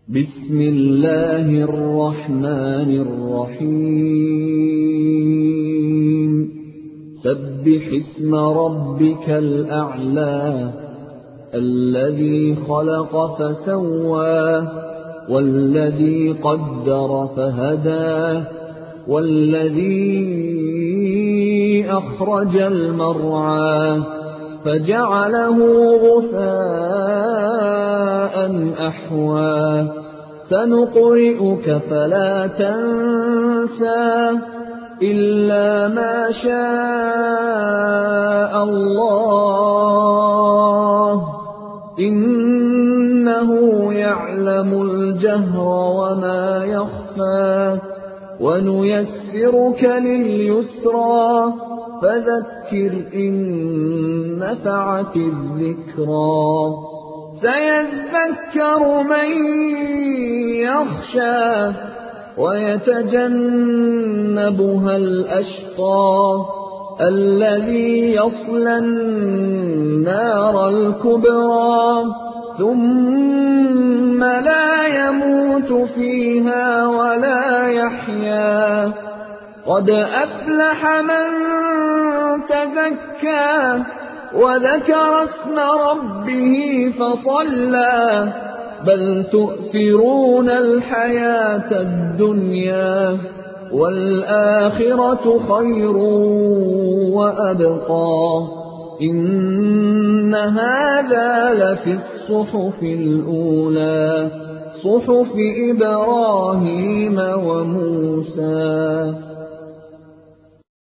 بسم الله الرحمن الرحيم سبح اسم ربك الأعلى الذي خلق فسوى والذي قدر فهدى والذي أخرج المرعى فجعله غثاء أحوى سنقرئك فلا تنسى إلا ما شاء الله إنه يعلم الجهر وما يخفى ونيسرك لليسرى فذكر إن نفعت الذكرى سيذكر من يخشى ويتجنبها الأشقى الذي يصلى النار الكبرى ثم لا يموت فيها ولا يحيا قد أفلح من تزكى وذكر اسم ربه فصلى بل تؤثرون الحياة الدنيا والآخرة خير وأبقى إن هذا لفي الصحف الأولى صحف إبراهيم وموسى